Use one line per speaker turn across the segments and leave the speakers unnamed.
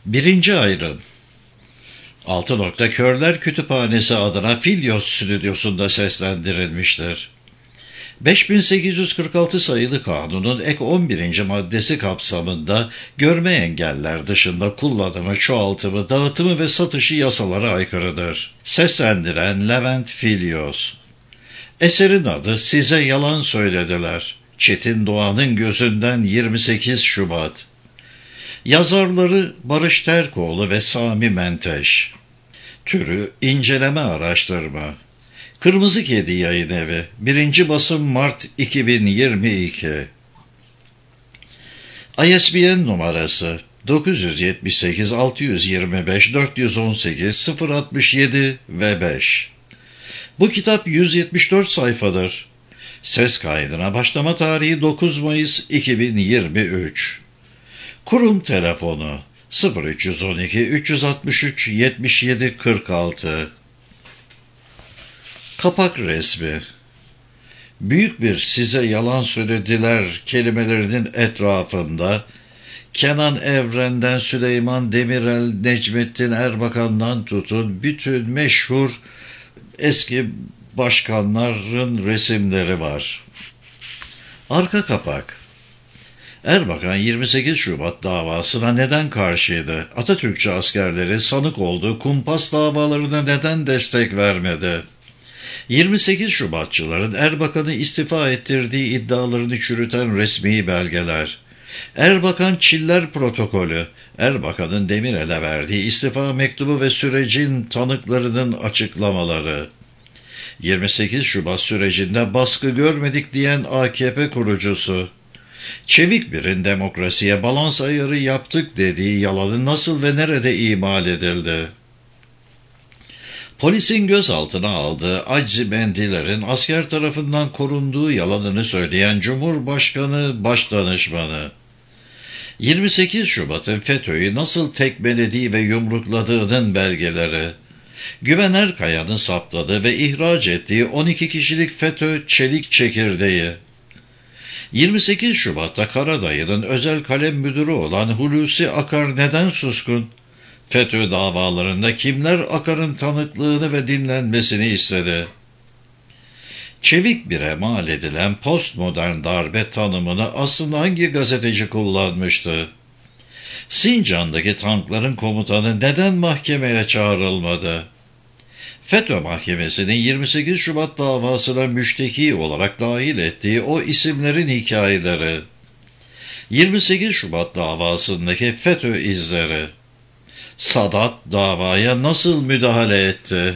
Birinci ayrım. Altı Nokta Körler Kütüphanesi adına Filyos stüdyosunda seslendirilmiştir. 5846 sayılı kanunun ek 11. maddesi kapsamında görme engeller dışında kullanımı, çoğaltımı, dağıtımı ve satışı yasalara aykırıdır. Seslendiren Levent Filyos. Eserin adı Size Yalan Söylediler. Çetin Doğan'ın gözünden 28 Şubat. Yazarları Barış Terkoğlu ve Sami Menteş. Türü inceleme araştırma. Kırmızı Kedi Yayınevi. 1. basım Mart 2022. ISBN numarası 978 625 418 067 ve 5. Bu kitap 174 sayfadır. Ses kaydına başlama tarihi 9 Mayıs 2023. Kurum telefonu 0312 363 77 46. Kapak resmi. Büyük bir size yalan söylediler kelimelerinin etrafında Kenan Evren'den Süleyman Demirel, Necmettin Erbakan'dan tutun bütün meşhur eski başkanların resimleri var. Arka kapak. Erbakan 28 Şubat davasına neden karşıydı? Atatürkçü askerleri sanık olduğu kumpas davalarına neden destek vermedi? 28 Şubatçıların Erbakan'ı istifa ettirdiği iddialarını çürüten resmi belgeler. Erbakan Çiller Protokolü, Erbakan'ın Demirel'e verdiği istifa mektubu ve sürecin tanıklarının açıklamaları. 28 Şubat sürecinde baskı görmedik diyen AKP kurucusu. Çevik bir'in demokrasiye balans ayarı yaptık dediği yalanı nasıl ve nerede imal edildi? Polisin gözaltına aldığı Aczimendilerin asker tarafından korunduğu yalanını söyleyen Cumhurbaşkanı Başdanışmanı. 28 Şubat'ın FETÖ'yü nasıl tekmelediği ve yumrukladığının belgeleri. Güven Erkaya'nın saptadığı ve ihraç ettiği 12 kişilik FETÖ çelik çekirdeği. 28 Şubat'ta Karadayı'nın özel kalem müdürü olan Hulusi Akar neden suskun? FETÖ davalarında kimler Akar'ın tanıklığını ve dinlenmesini istedi? Çevik bir'e mal edilen postmodern darbe tanımını aslında hangi gazeteci kullanmıştı? Sincan'daki tankların komutanı neden mahkemeye çağrılmadı? FETÖ Mahkemesi'nin 28 Şubat davasına müşteki olarak dahil ettiği o isimlerin hikayeleri. 28 Şubat davasındaki FETÖ izleri. Sadat davaya nasıl müdahale etti?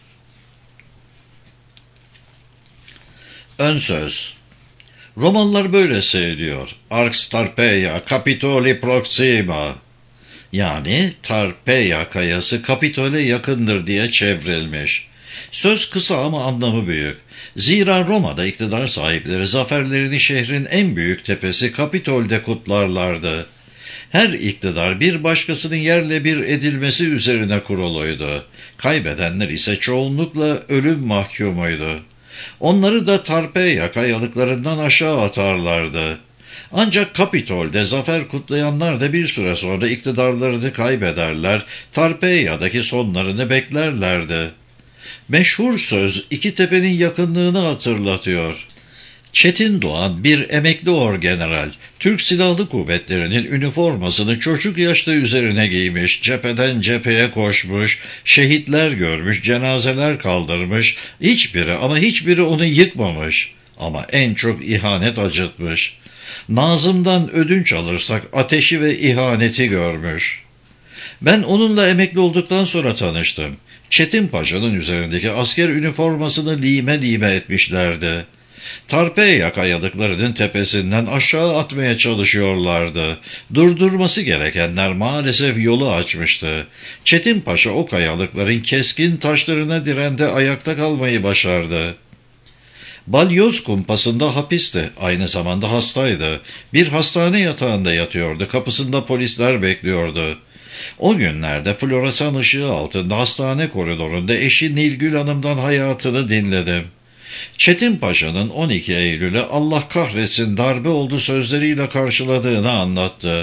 Ön söz. Romalılar böyle söylüyor. Arx Tarpeia, Capitoli Proxima. Yani Tarpeia kayası Kapitol'e yakındır diye çevrilmiş. Söz kısa ama anlamı büyük. Zira Roma'da iktidar sahipleri zaferlerini şehrin en büyük tepesi Kapitol'de kutlarlardı. Her iktidar bir başkasının yerle bir edilmesi üzerine kuruluydu. Kaybedenler ise çoğunlukla ölüm mahkumuydu. Onları da Tarpeia kayalıklarından aşağı atarlardı. Ancak Kapitol'de zafer kutlayanlar da bir süre sonra iktidarlarını kaybederler, Tarpeia'daki sonlarını beklerlerdi. Meşhur söz iki tepenin yakınlığını hatırlatıyor. Çetin Doğan bir emekli orgeneral, Türk Silahlı Kuvvetleri'nin üniformasını çocuk yaşta üzerine giymiş, cepheden cepheye koşmuş, şehitler görmüş, cenazeler kaldırmış, hiçbiri onu yıkmamış ama en çok ihanet acıtmış. Nazım'dan ödünç alırsak ateşi ve ihaneti görmüş. Ben onunla emekli olduktan sonra tanıştım. Çetin Paşa'nın üzerindeki asker üniformasını lime lime etmişlerdi. Tarpeia kayalıklarının tepesinden aşağı atmaya çalışıyorlardı. Durdurması gerekenler maalesef yolu açmıştı. Çetin Paşa o kayalıkların keskin taşlarına direndi, ayakta kalmayı başardı. Balyoz kumpasında hapisti, aynı zamanda hastaydı. Bir hastane yatağında yatıyordu, kapısında polisler bekliyordu. O günlerde floresan ışığı altında hastane koridorunda eşi Nilgül Hanım'dan hayatını dinledim. Çetin Paşa'nın 12 Eylül'e Allah kahretsin darbe oldu sözleriyle karşıladığını anlattı.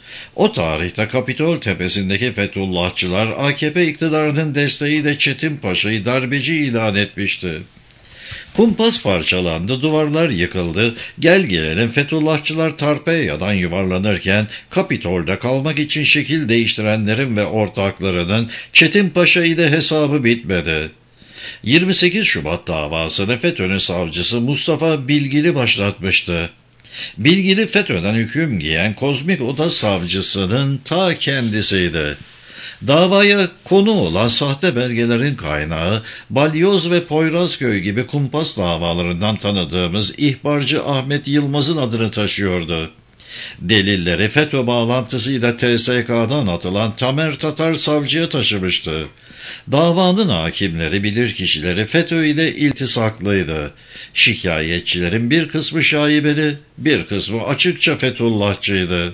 O tarihte Kapitol Tepesi'ndeki Fethullahçılar AKP iktidarının desteğiyle Çetin Paşa'yı darbeci ilan etmişti. Kumpas parçalandı, duvarlar yıkıldı. Gel gelelim Fethullahçılar Tarpeyya'dan yuvarlanırken Kapitol'da kalmak için şekil değiştirenlerin ve ortaklarının Çetin Paşa ile hesabı bitmedi. 28 Şubat davasını FETÖ'nün savcısı Mustafa Bilgili başlatmıştı. Bilgili FETÖ'den hüküm giyen Kozmik Oda savcısının ta kendisiydi. Davaya konu olan sahte belgelerin kaynağı, Balyoz ve Poyrazköy gibi kumpas davalarından tanıdığımız ihbarcı Ahmet Yılmaz'ın adını taşıyordu. Delilleri FETÖ bağlantısıyla TSK'dan atılan Tamer Tatar savcıya taşımıştı. Davanın hakimleri, bilirkişileri FETÖ ile iltisaklıydı. Şikayetçilerin bir kısmı şaibeli, bir kısmı açıkça Fethullahçıydı.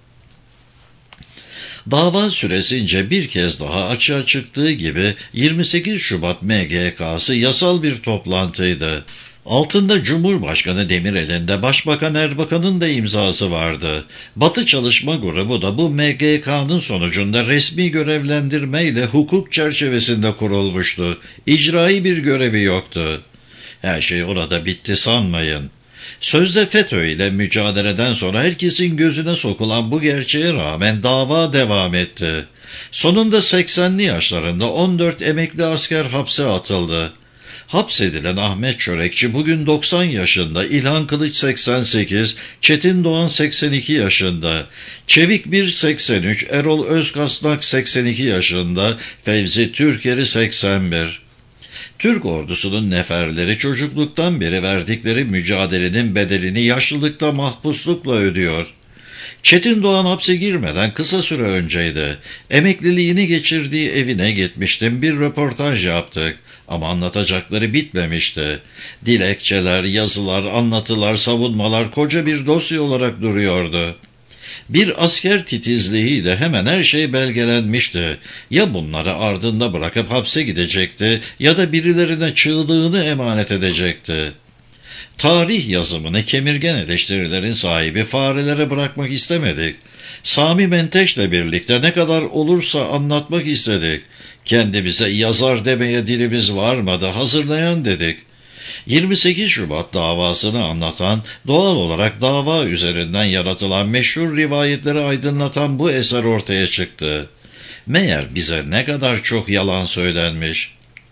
Dava süresince bir kez daha açığa çıktığı gibi 28 Şubat MGK'sı yasal bir toplantıydı. Altında Cumhurbaşkanı Demirel'in de Başbakan Erbakan'ın da imzası vardı. Batı Çalışma Grubu da bu MGK'nın sonucunda resmi görevlendirmeyle hukuk çerçevesinde kurulmuştu. İcrai bir görevi yoktu. Her şey orada bitti sanmayın. Sözde FETÖ ile mücadeleden sonra herkesin gözüne sokulan bu gerçeğe rağmen dava devam etti. Sonunda 80'li yaşlarında 14 emekli asker hapse atıldı. Hapsedilen Ahmet Çörekçi bugün 90 yaşında, İlhan Kılıç 88, Çetin Doğan 82 yaşında, Çevik 83, Erol Özkasnak 82 yaşında, Fevzi Türker'i 81. Türk ordusunun neferleri çocukluktan beri verdikleri mücadelenin bedelini yaşlılıkta mahpuslukla ödüyor. Çetin Doğan hapse girmeden kısa süre önceydi. Emekliliğini geçirdiği evine gitmiştim, bir röportaj yaptık. Ama anlatacakları bitmemişti. Dilekçeler, yazılar, anlatılar, savunmalar koca bir dosya olarak duruyordu. Bir asker titizliğiyle hemen her şey belgelenmişti. Ya bunları ardında bırakıp hapse gidecekti ya da birilerine çığlığını emanet edecekti. Tarih yazımını kemirgen eleştirilerin sahibi farelere bırakmak istemedik. Sami Menteş'le birlikte ne kadar olursa anlatmak istedik. Kendimize yazar demeye dilimiz varmadı, hazırlayan dedik. 28 Şubat davasını anlatan, doğal olarak dava üzerinden yaratılan meşhur rivayetleri aydınlatan bu eser ortaya çıktı. Meğer bize ne kadar çok yalan söylenmiş.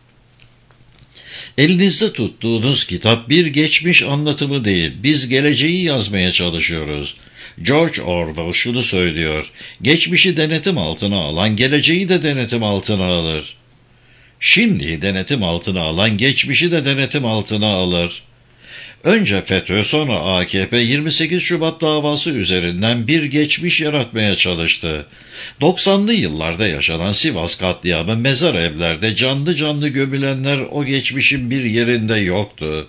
Elinizde tuttuğunuz kitap bir geçmiş anlatımı değil, biz geleceği yazmaya çalışıyoruz. George Orwell şunu söylüyor, geçmişi denetim altına alan geleceği de denetim altına alır. Şimdi denetim altına alan geçmişi de denetim altına alır. Önce FETÖ, sonra AKP 28 Şubat davası üzerinden bir geçmiş yaratmaya çalıştı. 90'lı yıllarda yaşanan Sivas katliamı, mezar evlerde canlı canlı gömülenler o geçmişin bir yerinde yoktu.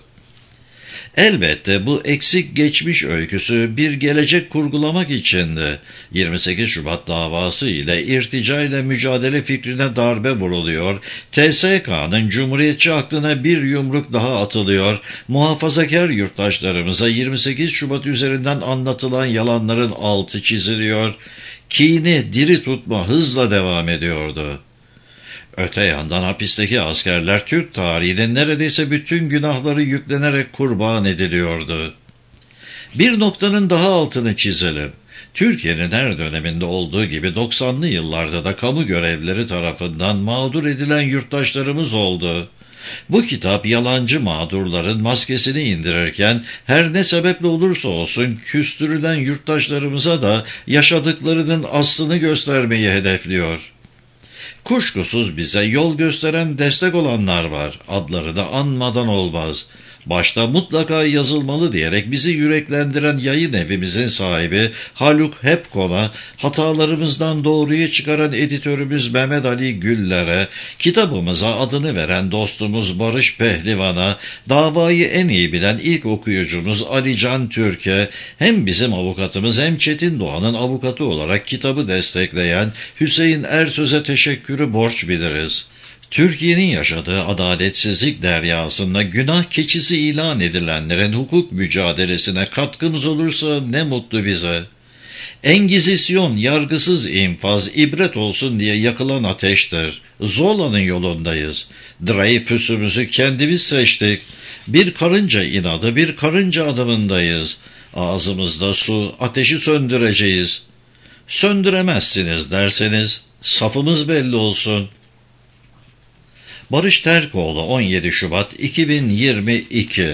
Elbette bu eksik geçmiş öyküsü bir gelecek kurgulamak içindi. 28 Şubat davası ile irtica ile mücadele fikrine darbe vuruluyor, TSK'nın Cumhuriyetçi aklına bir yumruk daha atılıyor, muhafazakar yurttaşlarımıza 28 Şubat üzerinden anlatılan yalanların altı çiziliyor, kini diri tutma hızla devam ediyordu. Öte yandan hapisteki askerler Türk tarihinin neredeyse bütün günahları yüklenerek kurban ediliyordu. Bir noktanın daha altını çizelim. Türkiye'nin her döneminde olduğu gibi 90'lı yıllarda da kamu görevlileri tarafından mağdur edilen yurttaşlarımız oldu. Bu kitap yalancı mağdurların maskesini indirirken her ne sebeple olursa olsun küstürülen yurttaşlarımıza da yaşadıklarının aslını göstermeyi hedefliyor. Kuşkusuz bize yol gösteren, destek olanlar var. Adları da anmadan olmaz. Başta mutlaka yazılmalı diyerek bizi yüreklendiren yayın evimizin sahibi Haluk Hepkon'a, hatalarımızdan doğruyu çıkaran editörümüz Mehmet Ali Güller'e, kitabımıza adını veren dostumuz Barış Pehlivan'a, davayı en iyi bilen ilk okuyucumuz Ali Can Türk'e, hem bizim avukatımız hem Çetin Doğan'ın avukatı olarak kitabı destekleyen Hüseyin Ersöz'e teşekkürü borç biliriz. Türkiye'nin yaşadığı adaletsizlik deryasında günah keçisi ilan edilenlerin hukuk mücadelesine katkımız olursa ne mutlu bize. Engizisyon, yargısız infaz, ibret olsun diye yakılan ateştir. Zola'nın yolundayız. Dreyfus'umuzu kendimiz seçtik. Bir karınca inadı, bir karınca adımındayız. Ağzımızda su, ateşi söndüreceğiz. Söndüremezsiniz derseniz, safımız belli olsun. Barış Terkoğlu, 17 Şubat 2022.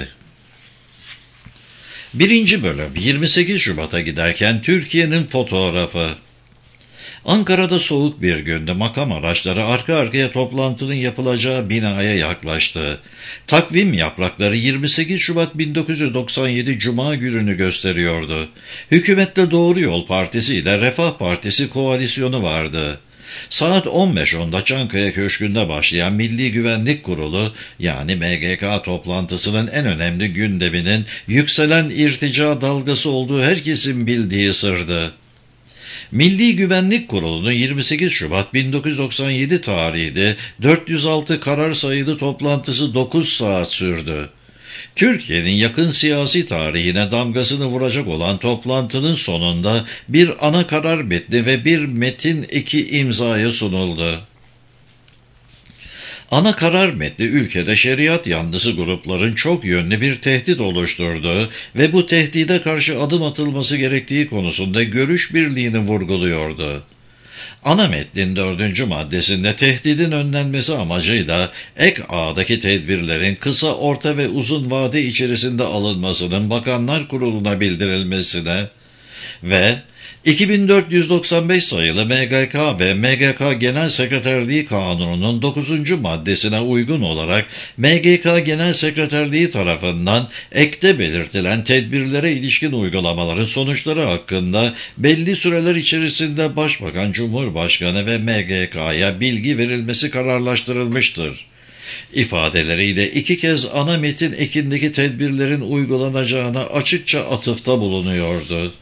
1. bölüm 28 Şubat'a giderken Türkiye'nin fotoğrafı. Ankara'da soğuk bir gündü. Makam araçları arka arkaya toplantının yapılacağı binaya yaklaştı. Takvim yaprakları 28 Şubat 1997 Cuma gününü gösteriyordu. Hükümetle Doğru Yol Partisi ile Refah Partisi koalisyonu vardı. Saat 15.10'da Çankaya Köşkü'nde başlayan Milli Güvenlik Kurulu yani MGK toplantısının en önemli gündeminin yükselen irtica dalgası olduğu herkesin bildiği sırdı. Milli Güvenlik Kurulu'nun 28 Şubat 1997 tarihli 406 karar sayılı toplantısı 9 saat sürdü. Türkiye'nin yakın siyasi tarihine damgasını vuracak olan toplantının sonunda bir ana karar metni ve bir metin eki imzaya sunuldu. Ana karar metni ülkede şeriat yanlısı grupların çok yönlü bir tehdit oluşturduğu ve bu tehdide karşı adım atılması gerektiği konusunda görüş birliğini vurguluyordu. Ana metnin 4. maddesinde tehdidin önlenmesi amacıyla ek ağdaki tedbirlerin kısa, orta ve uzun vade içerisinde alınmasının Bakanlar Kurulu'na bildirilmesine ve 2495 sayılı MGK ve MGK Genel Sekreterliği Kanunu'nun 9. maddesine uygun olarak MGK Genel Sekreterliği tarafından ekte belirtilen tedbirlere ilişkin uygulamaların sonuçları hakkında belli süreler içerisinde Başbakan, Cumhurbaşkanı ve MGK'ya bilgi verilmesi kararlaştırılmıştır İfadeleriyle 2 kez ana metin ekindeki tedbirlerin uygulanacağına açıkça atıfta bulunuyordu.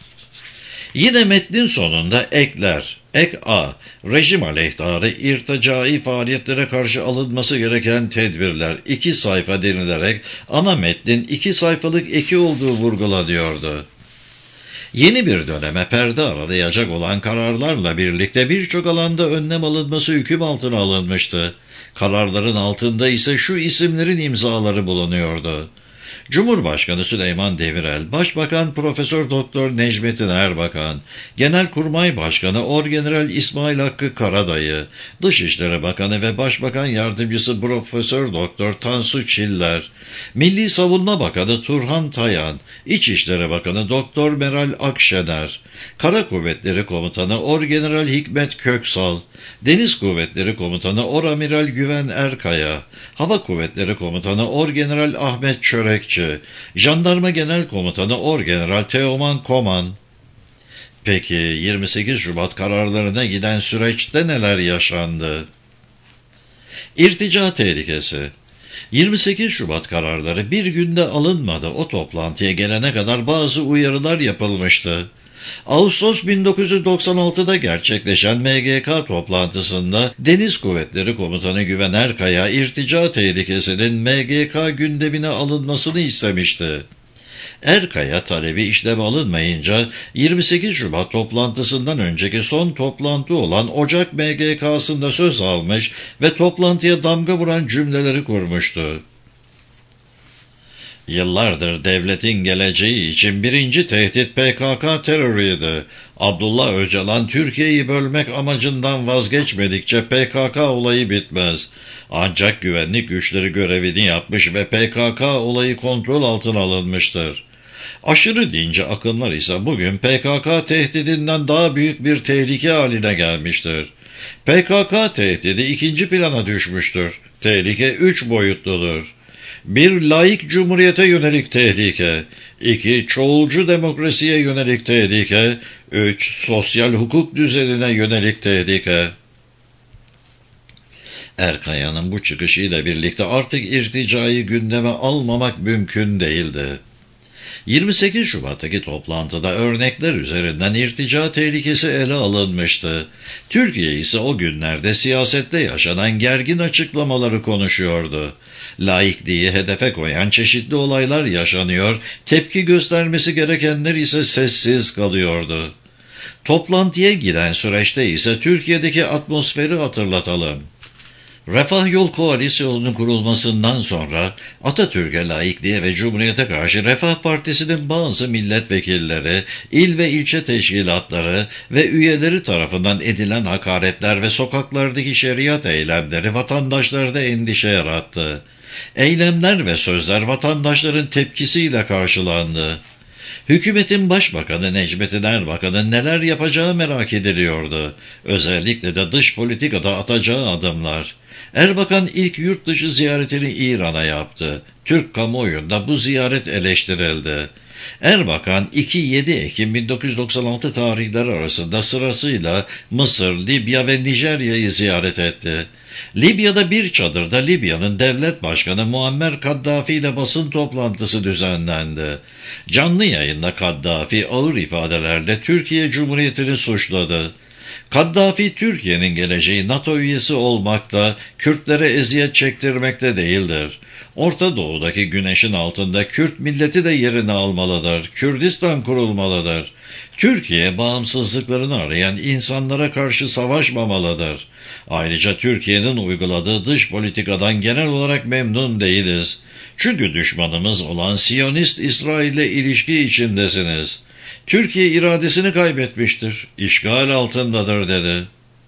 Yine metnin sonunda ekler, ek A, rejim aleyhtarı irticai faaliyetlere karşı alınması gereken tedbirler 2 sayfa denilerek ana metnin 2 sayfalık eki olduğu vurgulanıyordu. Yeni bir döneme perde aralayacak olan kararlarla birlikte birçok alanda önlem alınması hüküm altına alınmıştı. Kararların altında ise şu isimlerin imzaları bulunuyordu. Cumhurbaşkanı Süleyman Demirel, Başbakan Profesör Doktor Necmettin Erbakan, Genelkurmay Başkanı Orgeneral İsmail Hakkı Karadayı, Dışişleri Bakanı ve Başbakan Yardımcısı Profesör Doktor Tansu Çiller, Milli Savunma Bakanı Turhan Tayan, İçişleri Bakanı Doktor Meral Akşener, Kara Kuvvetleri Komutanı Orgeneral Hikmet Köksal, Deniz Kuvvetleri Komutanı Oramiral Güven Erkaya, Hava Kuvvetleri Komutanı Orgeneral Ahmet Çörekçi, Jandarma Genel Komutanı Orgeneral Teoman Koman. Peki 28 Şubat kararlarına giden süreçte neler yaşandı? İrtica tehlikesi. 28 Şubat kararları bir günde alınmadı. O toplantıya gelene kadar bazı uyarılar yapılmıştı. Ağustos 1996'da gerçekleşen MGK toplantısında Deniz Kuvvetleri Komutanı Güven Erkaya irtica tehlikesinin MGK gündemine alınmasını istemişti. Erkaya talebi işleme alınmayınca 28 Şubat toplantısından önceki son toplantı olan Ocak MGK'sında söz almış ve toplantıya damga vuran cümleleri kurmuştu. Yıllardır devletin geleceği için birinci tehdit PKK terörüydü. Abdullah Öcalan Türkiye'yi bölmek amacından vazgeçmedikçe PKK olayı bitmez. Ancak güvenlik güçleri görevini yapmış ve PKK olayı kontrol altına alınmıştır. Aşırı dinci akımlar ise bugün PKK tehdidinden daha büyük bir tehlike haline gelmiştir. PKK tehdidi ikinci plana düşmüştür. Tehlike 3 boyutludur. 1. Laik cumhuriyete yönelik tehlike. 2. Çoğulcu demokrasiye yönelik tehlike. 3. Sosyal hukuk düzenine yönelik tehlike. Erkaya'nın bu çıkışıyla birlikte artık irticayı gündeme almamak mümkün değildi. 28 Şubat'taki toplantıda örnekler üzerinden irtica tehlikesi ele alınmıştı. Türkiye ise o günlerde siyasette yaşanan gergin açıklamaları konuşuyordu. Laikliği hedefe koyan çeşitli olaylar yaşanıyor, tepki göstermesi gerekenler ise sessiz kalıyordu. Toplantıya giden süreçte ise Türkiye'deki atmosferi hatırlatalım. Refah Yol Koalisyonu'nun kurulmasından sonra Atatürk'e, laikliğe ve Cumhuriyet'e karşı Refah Partisi'nin bazı milletvekilleri, il ve ilçe teşkilatları ve üyeleri tarafından edilen hakaretler ve sokaklardaki şeriat eylemleri vatandaşlarda endişe yarattı. Eylemler ve sözler vatandaşların tepkisiyle karşılandı. Hükümetin başbakanı Necmettin Erbakan'ın neler yapacağı merak ediliyordu. Özellikle de dış politikada atacağı adımlar. Erbakan ilk yurt dışı ziyaretini İran'a yaptı. Türk kamuoyunda bu ziyaret eleştirildi. Erbakan 2-7 Ekim 1996 tarihleri arasında sırasıyla Mısır, Libya ve Nijerya'yı ziyaret etti. Libya'da bir çadırda Libya'nın devlet başkanı Muammer Kaddafi ile basın toplantısı düzenlendi. Canlı yayında Kaddafi ağır ifadelerle Türkiye Cumhuriyeti'ni suçladı. Kaddafi, Türkiye'nin geleceği NATO üyesi olmakta, Kürtlere eziyet çektirmekte değildir. Orta Doğu'daki güneşin altında Kürt milleti de yerini almalıdır. Kürdistan kurulmalıdır. Türkiye, bağımsızlıklarını arayan insanlara karşı savaşmamalıdır. Ayrıca Türkiye'nin uyguladığı dış politikadan genel olarak memnun değiliz. Çünkü düşmanımız olan Siyonist İsrail'le ilişki içindesiniz. Türkiye iradesini kaybetmiştir, işgal altındadır dedi.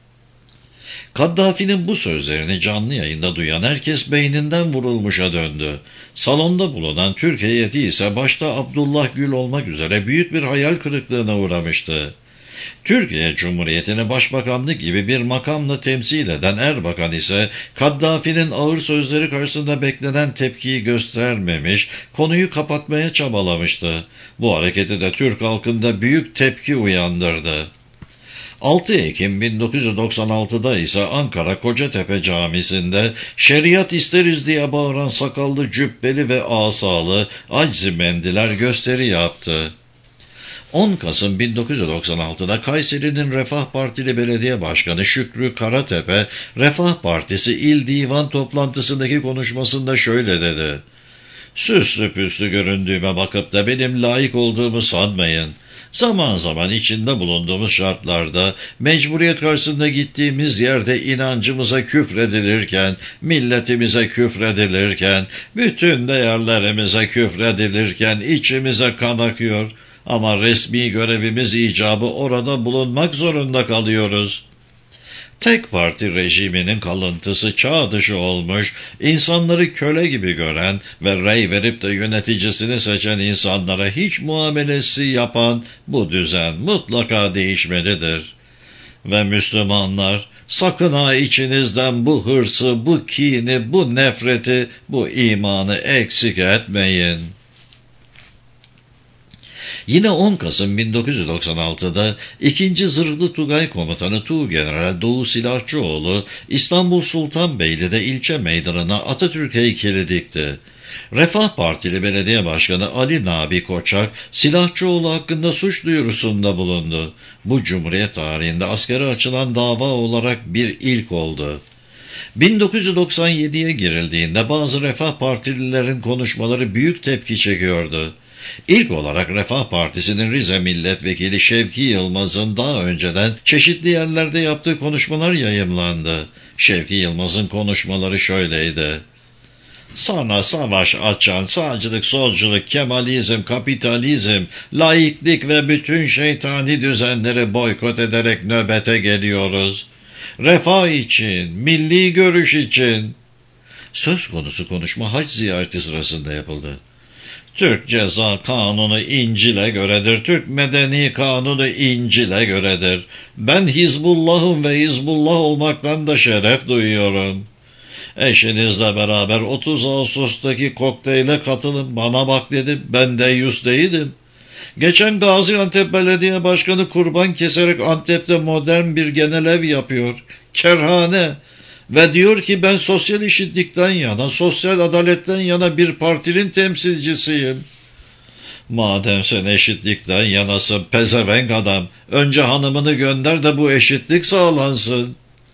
Kaddafi'nin bu sözlerini canlı yayında duyan herkes beyninden vurulmuşa döndü. Salonda bulunan Türk heyeti ise başta Abdullah Gül olmak üzere büyük bir hayal kırıklığına uğramıştı. Türkiye Cumhuriyeti'ni başbakanlık gibi bir makamla temsil eden Erbakan ise Kaddafi'nin ağır sözleri karşısında beklenen tepkiyi göstermemiş, konuyu kapatmaya çabalamıştı. Bu hareketi de Türk halkında büyük tepki uyandırdı. 6 Ekim 1996'da ise Ankara Kocatepe Camisi'nde şeriat isteriz diye bağıran sakallı, cübbeli ve asalı Aczimendiler gösteri yaptı. 10 Kasım 1996'da Kayseri'nin Refah Partili Belediye Başkanı Şükrü Karatepe, Refah Partisi İl Divan toplantısındaki konuşmasında şöyle dedi: "Süslü püslü göründüğüme bakıp da benim layık olduğumu sanmayın. Zaman zaman içinde bulunduğumuz şartlarda, mecburiyet karşısında gittiğimiz yerde inancımıza küfredilirken, milletimize küfredilirken, bütün değerlerimize küfredilirken içimize kan akıyor. Ama resmi görevimiz icabı orada bulunmak zorunda kalıyoruz." Tek parti rejiminin kalıntısı, çağ dışı olmuş, insanları köle gibi gören ve rey verip de yöneticisini seçen insanlara hiç muamelesi yapan bu düzen mutlaka değişmelidir. Ve Müslümanlar, sakın ha içinizden bu hırsı, bu kini, bu nefreti, bu imanı eksik etmeyin. Yine 10 Kasım 1996'da 2. Zırhlı Tugay Komutanı Tuğgeneral Doğu Silahçıoğlu, İstanbul Sultanbeyli'de ilçe meydanına Atatürk heykeli dikti. Refah Partili Belediye Başkanı Ali Nabi Koçak, Silahçıoğlu hakkında suç duyurusunda bulundu. Bu Cumhuriyet tarihinde askere açılan dava olarak bir ilk oldu. 1997'ye girildiğinde bazı Refah Partililerin konuşmaları büyük tepki çekiyordu. İlk olarak Refah Partisi'nin Rize Milletvekili Şevki Yılmaz'ın daha önceden çeşitli yerlerde yaptığı konuşmalar yayımlandı. Şevki Yılmaz'ın konuşmaları şöyleydi: "Sana savaş açan sağcılık, solculuk, Kemalizm, kapitalizm, laiklik ve bütün şeytani düzenleri boykot ederek nöbete geliyoruz. Refah için, milli görüş için." Söz konusu konuşma hac ziyareti sırasında yapıldı. "Türk Ceza Kanunu İncil'e göredir. Türk Medeni Kanunu İncil'e göredir. Ben Hizbullah'ım ve Hizbullah olmaktan da şeref duyuyorum. Eşinizle beraber 30 Ağustos'taki kokteyle katılın. Bana bak dedim. Ben deyyus değilim. Geçen Gaziantep Belediye Başkanı kurban keserek Antep'te modern bir genelev yapıyor. Kerhane. Ve diyor ki ben sosyal eşitlikten yana, sosyal adaletten yana bir partinin temsilcisiyim. Madem sen eşitlikten yanasın pezevenk adam, önce hanımını gönder de bu eşitlik sağlansın.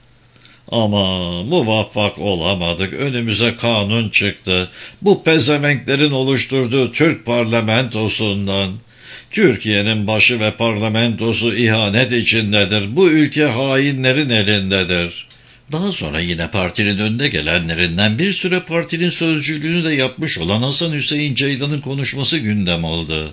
Ama muvaffak olamadık, önümüze kanun çıktı. Bu pezevenklerin oluşturduğu Türk parlamentosundan. Türkiye'nin başı ve parlamentosu ihanet içindedir. Bu ülke hainlerin elindedir. Daha sonra yine partinin önde gelenlerinden bir süre partinin sözcülüğünü de yapmış olan Hasan Hüseyin Ceylan'ın konuşması gündem oldu.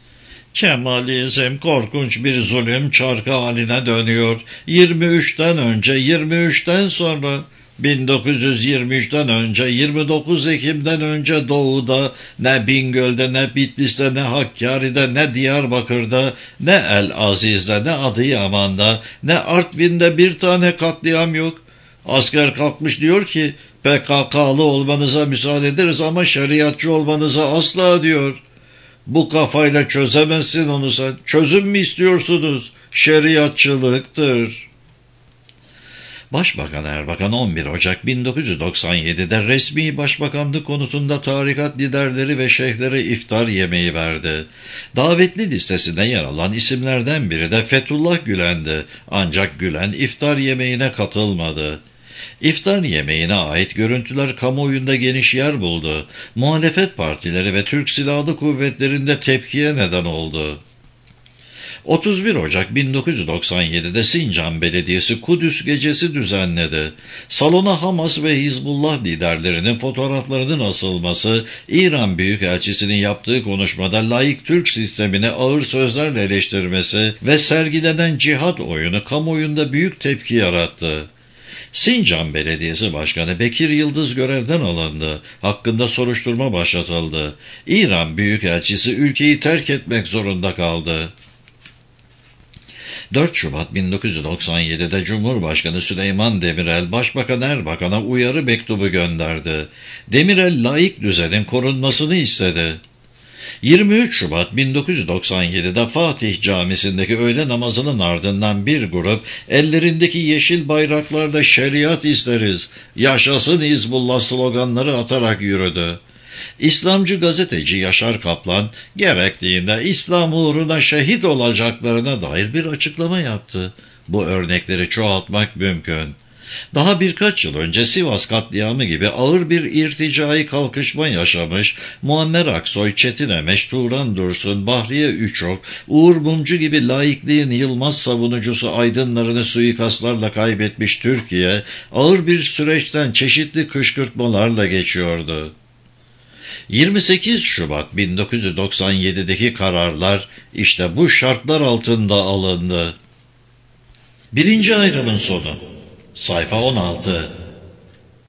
Kemalizm korkunç bir zulüm çarkı haline dönüyor. 23'ten önce, 23'ten sonra, 1923'ten önce, 29 Ekim'den önce Doğu'da, ne Bingöl'de, ne Bitlis'te, ne Hakkari'de, ne Diyarbakır'da, ne El Aziz'de, ne Adıyaman'da, ne Artvin'de bir tane katliam yok. Asker kalkmış diyor ki PKK'lı olmanıza müsaade ederiz ama şeriatçı olmanıza asla diyor. Bu kafayla çözemezsin onu sen. Çözüm mü istiyorsunuz? Şeriatçılıktır. Başbakan Erbakan 11 Ocak 1997'de resmi başbakanlık konutunda tarikat liderleri ve şeyhlere iftar yemeği verdi. Davetli listesinde yer alan isimlerden biri de Fethullah Gülen'di. Ancak Gülen iftar yemeğine katılmadı. İftar yemeğine ait görüntüler kamuoyunda geniş yer buldu. Muhalefet partileri ve Türk Silahlı Kuvvetleri'nde tepkiye neden oldu. 31 Ocak 1997'de Sincan Belediyesi Kudüs Gecesi düzenledi. Salona Hamas ve Hizbullah liderlerinin fotoğraflarının asılması, İran Büyükelçisi'nin yaptığı konuşmada laik Türk sistemini ağır sözlerle eleştirmesi ve sergilenen cihat oyunu kamuoyunda büyük tepki yarattı. Sincan Belediyesi Başkanı Bekir Yıldız görevden alındı. Hakkında soruşturma başlatıldı. İran Büyükelçisi ülkeyi terk etmek zorunda kaldı. 4 Şubat 1997'de Cumhurbaşkanı Süleyman Demirel, Başbakan Erbakan'a uyarı mektubu gönderdi. Demirel laik düzenin korunmasını istedi. 23 Şubat 1997'de Fatih Camisi'ndeki öğle namazının ardından bir grup ellerindeki yeşil bayraklarda şeriat isteriz, yaşasın Hizbullah sloganları atarak yürüdü. İslamcı gazeteci Yaşar Kaplan gerektiğinde İslam uğruna şehit olacaklarına dair bir açıklama yaptı. Bu örnekleri çoğaltmak mümkün. Daha birkaç yıl önce Sivas katliamı gibi ağır bir irticai kalkışma yaşamış, Muammer Aksoy, Çetin Emeş, Turan Dursun, Bahriye Üçok, Uğur Mumcu gibi laikliğin yılmaz savunucusu aydınlarını suikastlarla kaybetmiş Türkiye, ağır bir süreçten çeşitli kışkırtmalarla geçiyordu. 28 Şubat 1997'deki kararlar işte bu şartlar altında alındı. Birinci ayrımın sonu. Sayfa 16.